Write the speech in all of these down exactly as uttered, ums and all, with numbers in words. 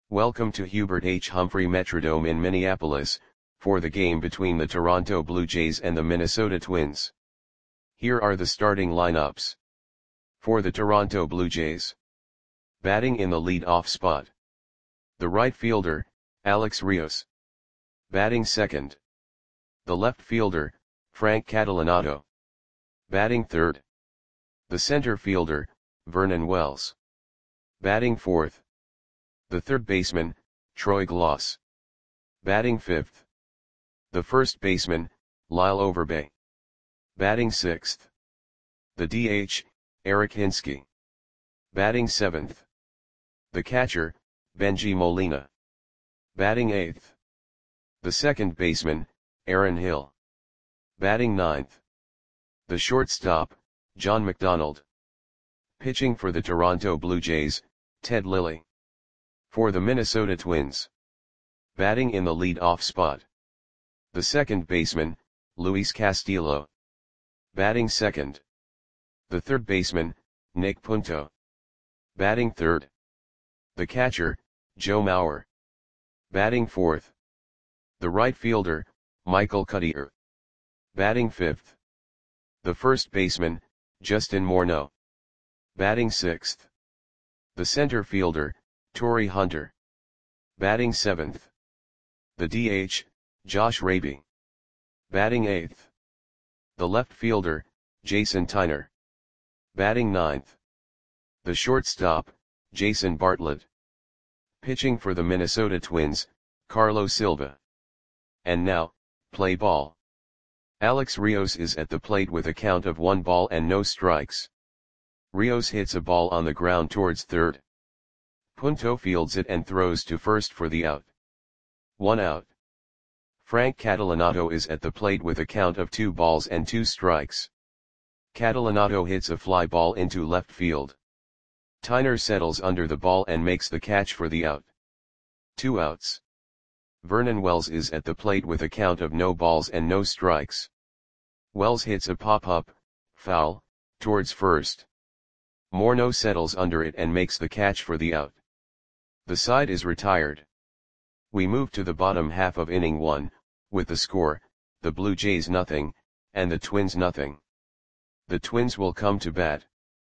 Welcome to Hubert H. Humphrey Metrodome in Minneapolis, for the game between the Toronto Blue Jays and the Minnesota Twins. Here are the starting lineups. For the Toronto Blue Jays. Batting in the lead-off spot. The right fielder, Alex Rios. Batting second. The left fielder, Frank Catalanotto. Batting third. The center fielder, Vernon Wells. Batting fourth. The third baseman, Troy Glaus. Batting fifth. The first baseman, Lyle Overbay. Batting sixth. The D H, Eric Hinske. Batting seventh. The catcher, Bengie Molina. Batting eighth. The second baseman, Aaron Hill. Batting ninth. The shortstop, John McDonald. Pitching for the Toronto Blue Jays, Ted Lilly. For the Minnesota Twins. Batting in the lead-off spot. The second baseman, Luis Castillo. Batting second. The third baseman, Nick Punto. Batting third. The catcher, Joe Mauer. Batting fourth. The right fielder, Michael Cuddyer. Batting fifth. The first baseman, Justin Morneau. Batting sixth. The center fielder, Torii Hunter. Batting seventh. The D H, Josh Raby. Batting eighth. The left fielder, Jason Tyner. Batting ninth. The shortstop, Jason Bartlett. Pitching for the Minnesota Twins, Carlos Silva. And now, play ball. Alex Rios is at the plate with a count of one ball and no strikes. Rios hits a ball on the ground towards third. Punto fields it and throws to first for the out. One out. Frank Catalanotto is at the plate with a count of two balls and two strikes. Catalanotto hits a fly ball into left field. Tyner settles under the ball and makes the catch for the out. Two outs. Vernon Wells is at the plate with a count of no balls and no strikes. Wells hits a pop-up, foul, towards first. Morneau settles under it and makes the catch for the out. The side is retired. We move to the bottom half of inning one, with the score, the Blue Jays nothing, and the Twins nothing. The Twins will come to bat.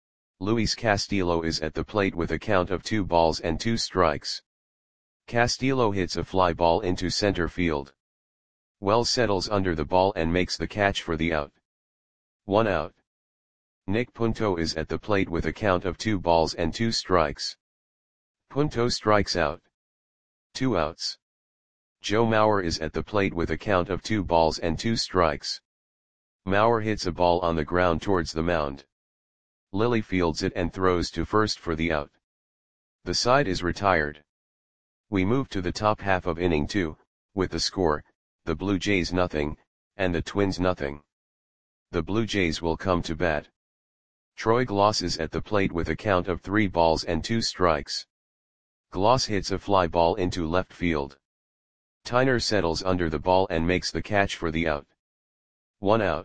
Luis Castillo is at the plate with a count of two balls and two strikes. Castillo hits a fly ball into center field. Wells settles under the ball and makes the catch for the out. One out. Nick Punto is at the plate with a count of two balls and two strikes. Punto strikes out. Two outs. Joe Mauer is at the plate with a count of two balls and two strikes. Mauer hits a ball on the ground towards the mound. Lilly fields it and throws to first for the out. The side is retired. We move to the top half of inning two, with the score, the Blue Jays nothing, and the Twins nothing. The Blue Jays will come to bat. Troy Glaus is at the plate with a count of three balls and two strikes. Glaus hits a fly ball into left field. Tyner settles under the ball and makes the catch for the out. One out.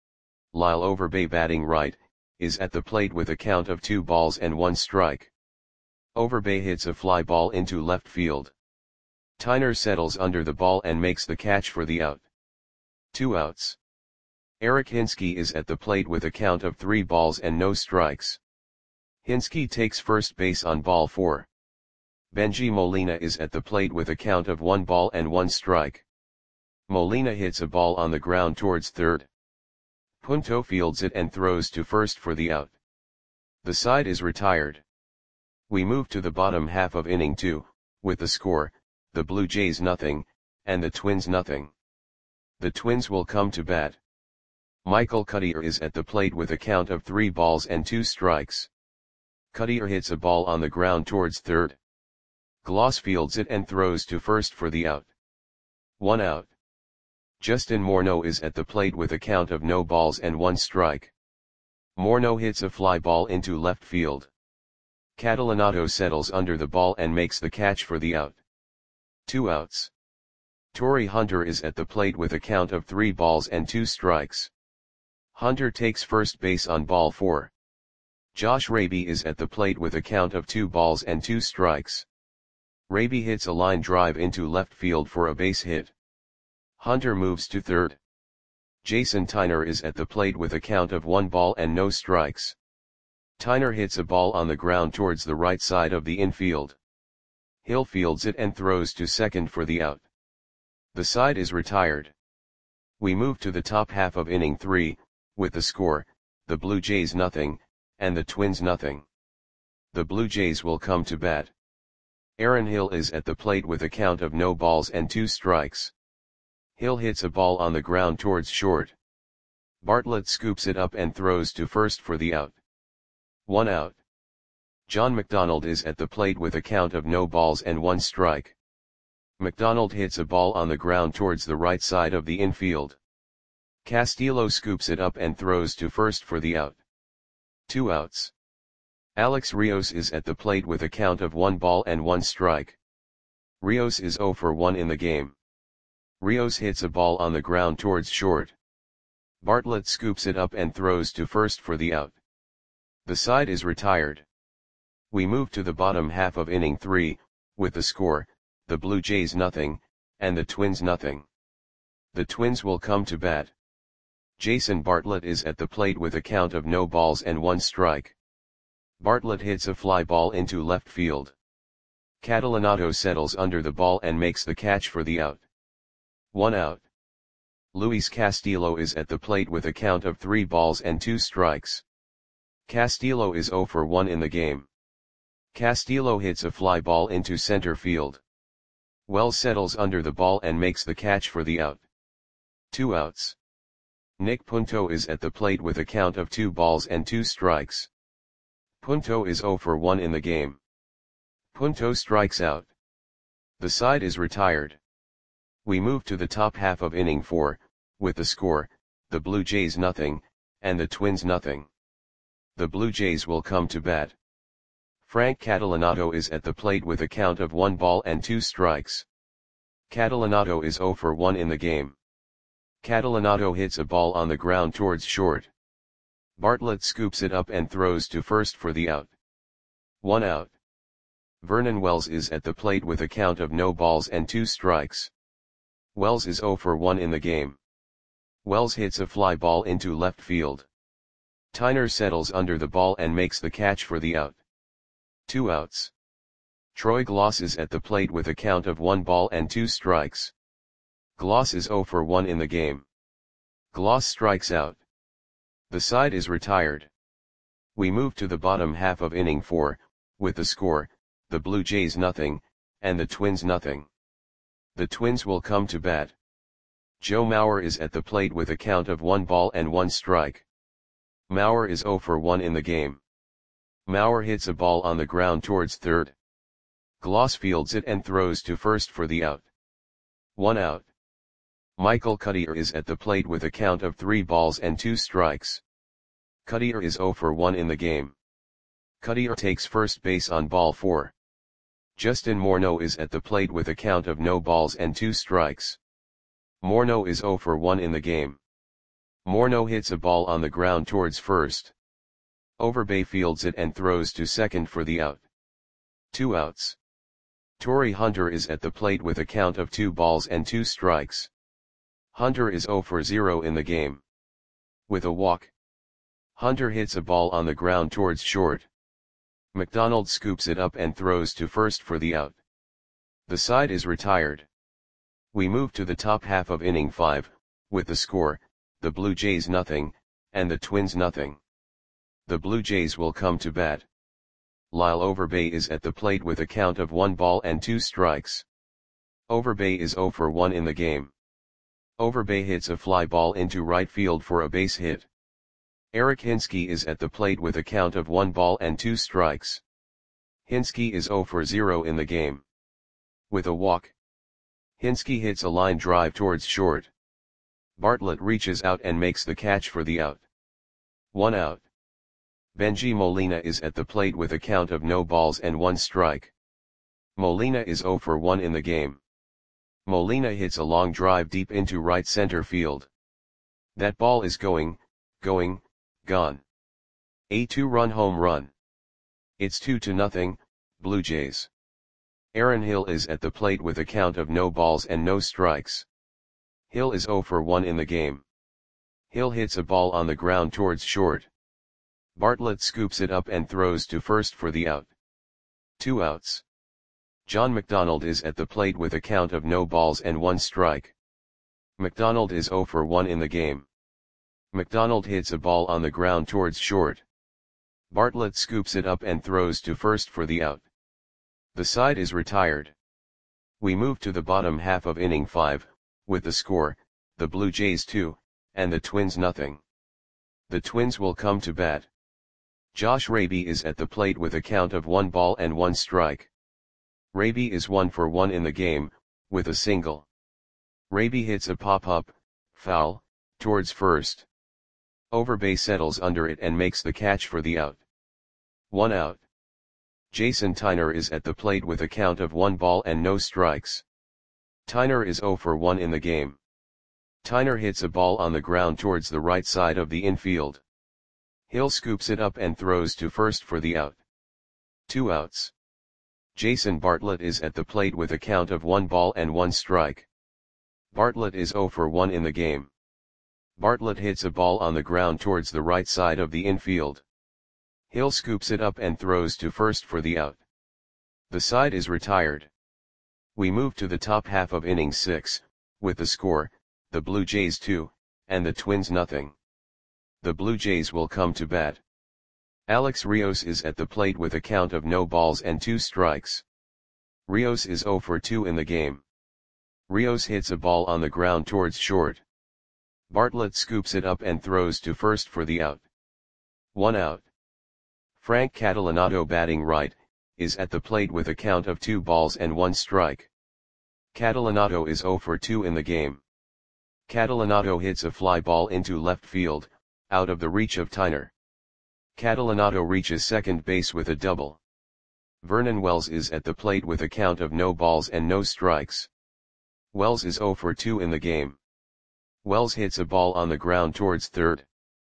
Lyle Overbay batting right, is at the plate with a count of two balls and one strike. Overbay hits a fly ball into left field. Tyner settles under the ball and makes the catch for the out. Two outs. Eric Hinske is at the plate with a count of three balls and no strikes. Hinske takes first base on ball four. Bengie Molina is at the plate with a count of one ball and one strike. Molina hits a ball on the ground towards third. Punto fields it and throws to first for the out. The side is retired. We move to the bottom half of inning two, with the score, the Blue Jays nothing, and the Twins nothing. The Twins will come to bat. Michael Cuddyer is at the plate with a count of three balls and two strikes. Cuddyer hits a ball on the ground towards third. Glaus fields it and throws to first for the out. One out. Justin Morneau is at the plate with a count of no balls and one strike. Morneau hits a fly ball into left field. Catalanotto settles under the ball and makes the catch for the out. Two outs. Torii Hunter is at the plate with a count of three balls and two strikes. Hunter takes first base on ball four. Josh Raby is at the plate with a count of two balls and two strikes. Raby hits a line drive into left field for a base hit. Hunter moves to third. Jason Tyner is at the plate with a count of one ball and no strikes. Tyner hits a ball on the ground towards the right side of the infield. Hill fields it and throws to second for the out. The side is retired. We move to the top half of inning three, with the score, the Blue Jays nothing, and the Twins nothing. The Blue Jays will come to bat. Aaron Hill is at the plate with a count of no balls and two strikes. Hill hits a ball on the ground towards short. Bartlett scoops it up and throws to first for the out. One out. John McDonald is at the plate with a count of no balls and one strike. McDonald hits a ball on the ground towards the right side of the infield. Castillo scoops it up and throws to first for the out. Two outs. Alex Rios is at the plate with a count of one ball and one strike. Rios is oh for one in the game. Rios hits a ball on the ground towards short. Bartlett scoops it up and throws to first for the out. The side is retired. We move to the bottom half of inning three, with the score, the Blue Jays nothing, and the Twins nothing. The Twins will come to bat. Jason Bartlett is at the plate with a count of no balls and one strike. Bartlett hits a fly ball into left field. Catalanato settles under the ball and makes the catch for the out. One out. Luis Castillo is at the plate with a count of three balls and two strikes. Castillo is oh for one in the game. Castillo hits a fly ball into center field. Wells settles under the ball and makes the catch for the out. Two outs. Nick Punto is at the plate with a count of two balls and two strikes. Punto is oh for one in the game. Punto strikes out. The side is retired. We move to the top half of inning four, with the score, the Blue Jays nothing, and the Twins nothing. The Blue Jays will come to bat. Frank Catalanato is at the plate with a count of one ball and two strikes. Catalanato is oh for one in the game. Catalanato hits a ball on the ground towards short. Bartlett scoops it up and throws to first for the out. One out. Vernon Wells is at the plate with a count of no balls and two strikes. Wells is oh for one in the game. Wells hits a fly ball into left field. Tyner settles under the ball and makes the catch for the out. Two outs. Troy Gloss is at the plate with a count of one ball and two strikes. Gloss is oh for one in the game. Gloss strikes out. The side is retired. We move to the bottom half of inning four, with the score, the Blue Jays nothing, and the Twins nothing. The Twins will come to bat. Joe Mauer is at the plate with a count of one ball and one strike. Mauer is oh for one in the game. Mauer hits a ball on the ground towards third. Gloss fields it and throws to first for the out. One out. Michael Cuddyer is at the plate with a count of three balls and two strikes. Cuddyer is oh for one in the game. Cuddyer takes first base on ball four. Justin Morneau is at the plate with a count of no balls and two strikes. Morneau is oh for one in the game. Morneau hits a ball on the ground towards first. Overbay fields it and throws to second for the out. Two outs. Torrey Hunter is at the plate with a count of two balls and two strikes. Hunter is oh for zero in the game. With a walk. Hunter hits a ball on the ground towards short. McDonald scoops it up and throws to first for the out. The side is retired. We move to the top half of inning five, with the score, the Blue Jays nothing, and the Twins nothing. The Blue Jays will come to bat. Lyle Overbay is at the plate with a count of one ball and two strikes. Overbay is oh for one in the game. Overbay hits a fly ball into right field for a base hit. Eric Hinske is at the plate with a count of one ball and two strikes. Hinske is oh for zero in the game. With a walk. Hinske hits a line drive towards short. Bartlett reaches out and makes the catch for the out. One out. Benji Molina is at the plate with a count of no balls and one strike. Molina is oh for one in the game. Molina hits a long drive deep into right center field. That ball is going, going, gone. A two-run home run. It's two to nothing, Blue Jays. Aaron Hill is at the plate with a count of no balls and no strikes. Hill is zero for one in the game. Hill hits a ball on the ground towards short. Bartlett scoops it up and throws to first for the out. Two outs. John McDonald is at the plate with a count of no balls and one strike. McDonald is zero for one in the game. McDonald hits a ball on the ground towards short. Bartlett scoops it up and throws to first for the out. The side is retired. We move to the bottom half of inning five, with the score, the Blue Jays two, and the Twins nothing. The Twins will come to bat. Josh Raby is at the plate with a count of one ball and one strike. Raby is one for one in the game, with a single. Raby hits a pop-up, foul, towards first. Overbay settles under it and makes the catch for the out. One out. Jason Tyner is at the plate with a count of one ball and no strikes. Tyner is zero for one in the game. Tyner hits a ball on the ground towards the right side of the infield. Hill scoops it up and throws to first for the out. Two outs. Jason Bartlett is at the plate with a count of one ball and one strike. Bartlett is zero for one in the game. Bartlett hits a ball on the ground towards the right side of the infield. Hill scoops it up and throws to first for the out. The side is retired. We move to the top half of inning six, with the score, the Blue Jays two, and the Twins nothing. The Blue Jays will come to bat. Alex Rios is at the plate with a count of no balls and two strikes. Rios is zero for two in the game. Rios hits a ball on the ground towards short. Bartlett scoops it up and throws to first for the out. One out. Frank Catalanato, batting right, is at the plate with a count of two balls and one strike. Catalanato is zero for two in the game. Catalanato hits a fly ball into left field, out of the reach of Tyner. Catalanato reaches second base with a double. Vernon Wells is at the plate with a count of no balls and no strikes. Wells is zero for two in the game. Wells hits a ball on the ground towards third.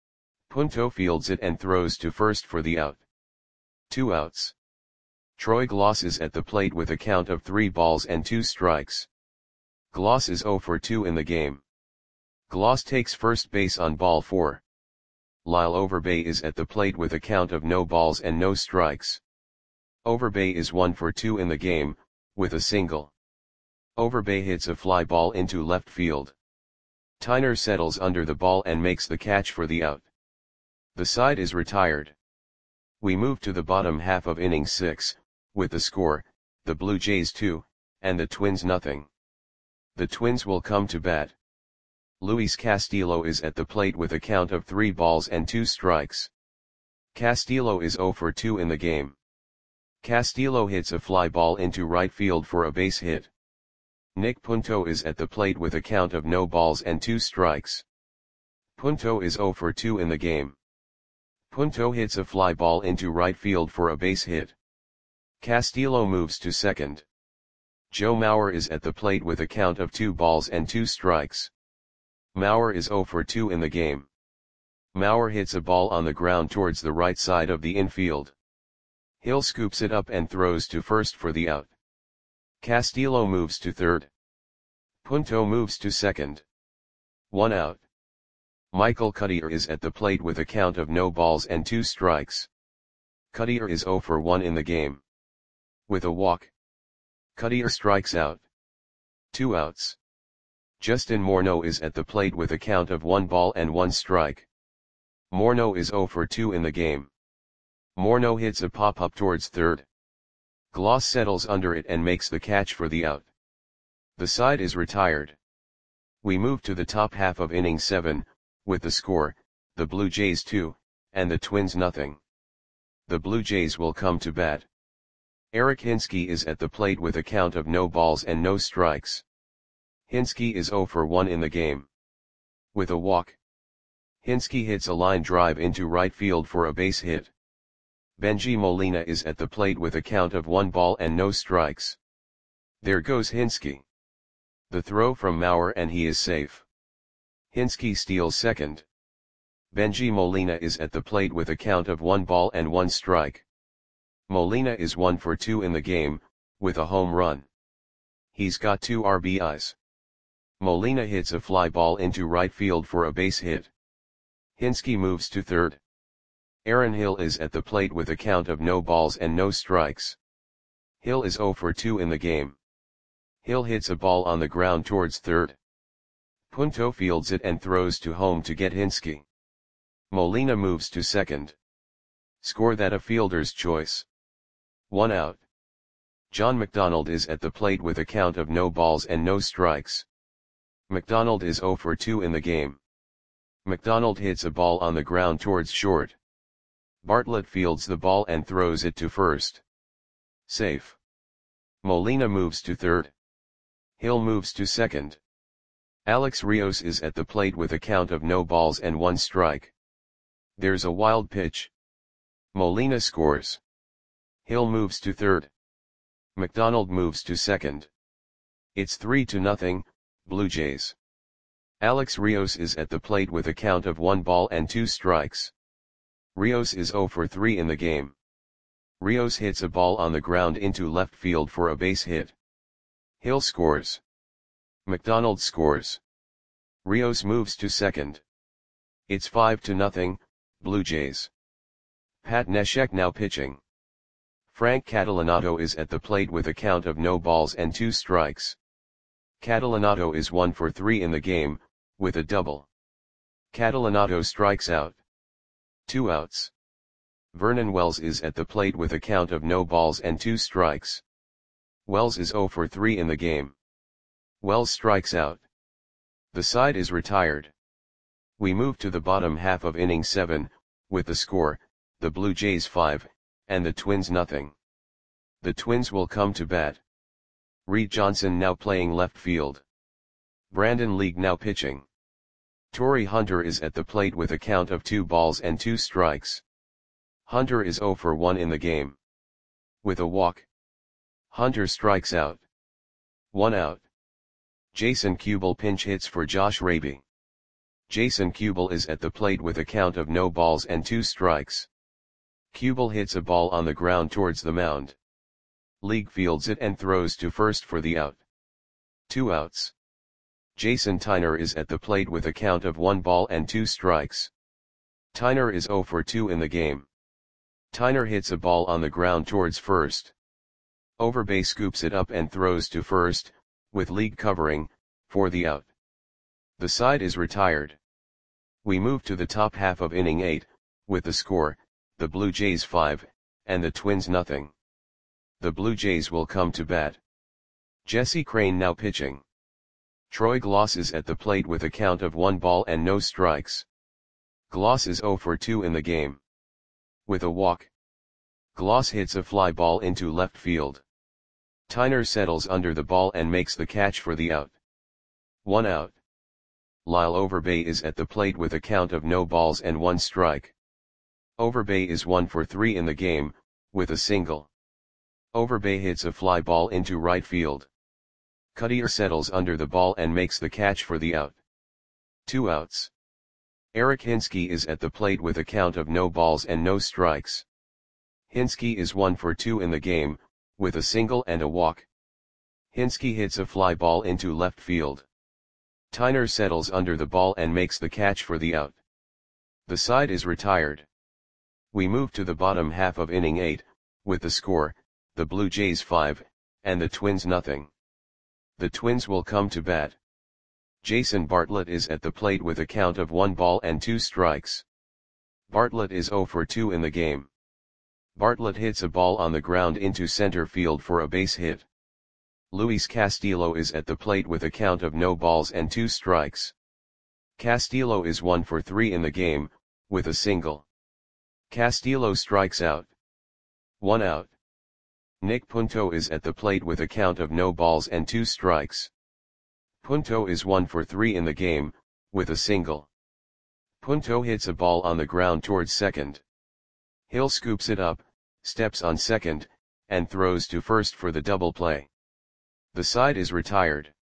Punto fields it and throws to first for the out. Two outs. Troy Gloss is at the plate with a count of three balls and two strikes. Gloss is zero for two in the game. Gloss takes first base on ball four. Lyle Overbay is at the plate with a count of no balls and no strikes. Overbay is one for two in the game, with a single. Overbay hits a fly ball into left field. Tyner settles under the ball and makes the catch for the out. The side is retired. We move to the bottom half of inning six, with the score, the Blue Jays two, and the Twins nothing. The Twins will come to bat. Luis Castillo is at the plate with a count of three balls and two strikes. Castillo is zero for two in the game. Castillo hits a fly ball into right field for a base hit. Nick Punto is at the plate with a count of no balls and two strikes. Punto is zero for two in the game. Punto hits a fly ball into right field for a base hit. Castillo moves to second. Joe Mauer is at the plate with a count of two balls and two strikes. Mauer is zero for two in the game. Mauer hits a ball on the ground towards the right side of the infield. Hill scoops it up and throws to first for the out. Castillo moves to third. Punto moves to second. One out. Michael Cuddyer is at the plate with a count of no balls and two strikes. Cuddyer is zero for one in the game. With a walk, Cuddyer strikes out. Two outs. Justin Morneau is at the plate with a count of one ball and one strike. Morneau is zero for two in the game. Morneau hits a pop-up towards third. Gloss settles under it and makes the catch for the out. The side is retired. We move to the top half of inning seven, with the score, the Blue Jays two, and the Twins nothing. The Blue Jays will come to bat. Eric Hinske is at the plate with a count of no balls and no strikes. Hinske is zero for one in the game. With a walk, Hinske hits a line drive into right field for a base hit. Benji Molina is at the plate with a count of one ball and no strikes. There goes Hinske. The throw from Mauer and he is safe. Hinske steals second. Benji Molina is at the plate with a count of one ball and one strike. Molina is one for two in the game, with a home run. He's got two R B Is. Molina hits a fly ball into right field for a base hit. Hinske moves to third. Aaron Hill is at the plate with a count of no balls and no strikes. Hill is zero for two in the game. Hill hits a ball on the ground towards third. Punto fields it and throws to home to get Hinske. Molina moves to second. Score that a fielder's choice. One out. John McDonald is at the plate with a count of no balls and no strikes. McDonald is zero for two in the game. McDonald hits a ball on the ground towards short. Bartlett fields the ball and throws it to first. Safe. Molina moves to third. Hill moves to second. Alex Rios is at the plate with a count of no balls and one strike. There's a wild pitch. Molina scores. Hill moves to third. McDonald moves to second. It's three to nothing, Blue Jays. Alex Rios is at the plate with a count of one ball and two strikes. Rios is zero for three in the game. Rios hits a ball on the ground into left field for a base hit. Hill scores. McDonald scores. Rios moves to second. It's five to nothing, Blue Jays. Pat Neshek now pitching. Frank Catalanato is at the plate with a count of no balls and two strikes. Catalanato is one for three in the game, with a double. Catalanato strikes out. Two outs. Vernon Wells is at the plate with a count of no balls and two strikes. Wells is zero for three in the game. Wells strikes out. The side is retired. We move to the bottom half of inning seven, with the score, the Blue Jays five, and the Twins nothing. The Twins will come to bat. Reed Johnson now playing left field. Brandon League now pitching. Torrey Hunter is at the plate with a count of two balls and two strikes. Hunter is zero for one in the game. With a walk. Hunter strikes out. One out. Jason Kubel pinch hits for Josh Raby. Jason Kubel is at the plate with a count of no balls and two strikes. Kubel hits a ball on the ground towards the mound. League fields it and throws to first for the out. Two outs. Jason Tyner is at the plate with a count of one ball and two strikes. Tyner is zero for two in the game. Tyner hits a ball on the ground towards first. Overbay scoops it up and throws to first, with League covering, for the out. The side is retired. We move to the top half of inning eight, with the score, the Blue Jays five, and the Twins nothing. The Blue Jays will come to bat. Jesse Crane now pitching. Troy Gloss is at the plate with a count of one ball and no strikes. Gloss is zero for two in the game. With a walk. Gloss hits a fly ball into left field. Tyner settles under the ball and makes the catch for the out. One out. Lyle Overbay is at the plate with a count of no balls and one strike. Overbay is one for three in the game, with a single. Overbay hits a fly ball into right field. Cuttier settles under the ball and makes the catch for the out. Two outs. Eric Hinske is at the plate with a count of no balls and no strikes. Hinske is one for two in the game, with a single and a walk. Hinske hits a fly ball into left field. Tyner settles under the ball and makes the catch for the out. The side is retired. We move to the bottom half of inning eight, with the score, the Blue Jays five, and the Twins nothing. The Twins will come to bat. Jason Bartlett is at the plate with a count of one ball and two strikes. Bartlett is zero for two in the game. Bartlett hits a ball on the ground into center field for a base hit. Luis Castillo is at the plate with a count of no balls and two strikes. Castillo is one for three in the game, with a single. Castillo strikes out. One out. Nick Punto is at the plate with a count of no balls and two strikes. Punto is one for three in the game, with a single. Punto hits a ball on the ground towards second. Hill scoops it up, steps on second, and throws to first for the double play. The side is retired.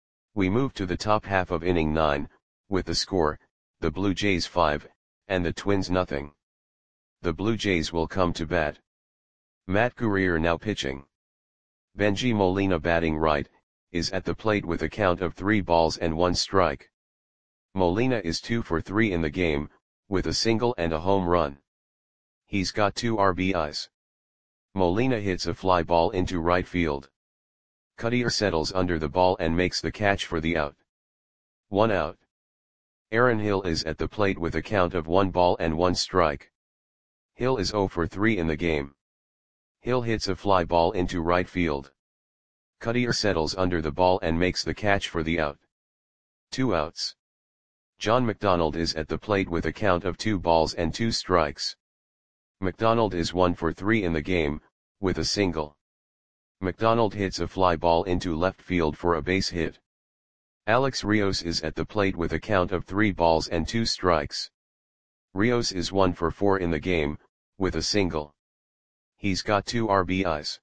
We move to the top half of inning nine, with the score, the Blue Jays five, and the Twins nothing. The Blue Jays will come to bat. Matt Guerrier now pitching. Bengie Molina batting right, is at the plate with a count of three balls and one strike. Molina is two for three in the game, with a single and a home run. He's got two R B Is. Molina hits a fly ball into right field. Cuddyer settles under the ball and makes the catch for the out. One out. Aaron Hill is at the plate with a count of one ball and one strike. Hill is zero for three in the game. Hill hits a fly ball into right field. Cuddyer settles under the ball and makes the catch for the out. Two outs. John McDonald is at the plate with a count of two balls and two strikes. McDonald is one for three in the game, with a single. McDonald hits a fly ball into left field for a base hit. Alex Rios is at the plate with a count of three balls and two strikes. Rios is one for four in the game, with a single. He's got two R B Is.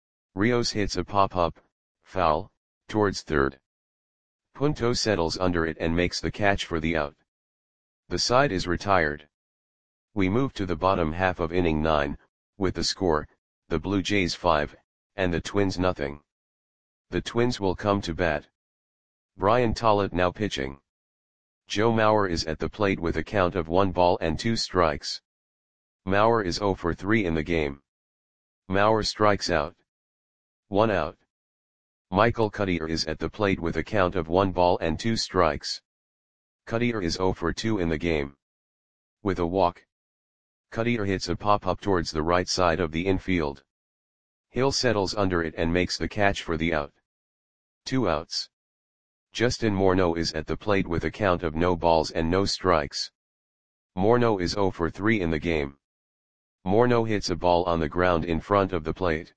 Rios hits a pop-up, foul, towards third. Punto settles under it and makes the catch for the out. The side is retired. We move to the bottom half of inning nine, with the score, the Blue Jays five, and the Twins nothing. The Twins will come to bat. Brian Tollett now pitching. Joe Mauer is at the plate with a count of one ball and two strikes. Mauer is zero for three in the game. Mauer strikes out. One out. Michael Cuddyer is at the plate with a count of one ball and two strikes. Cuddyer is zero for two in the game. With a walk. Cuddyer hits a pop-up towards the right side of the infield. Hill settles under it and makes the catch for the out. Two outs. Justin Morneau is at the plate with a count of no balls and no strikes. Morneau is zero for three in the game. Morneau hits a ball on the ground in front of the plate.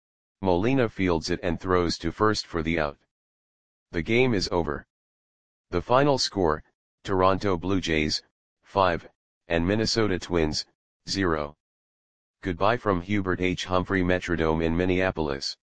Molina fields it and throws to first for the out. The game is over. The final score, Toronto Blue Jays, five, and Minnesota Twins, zero. Goodbye from Hubert H. Humphrey Metrodome in Minneapolis.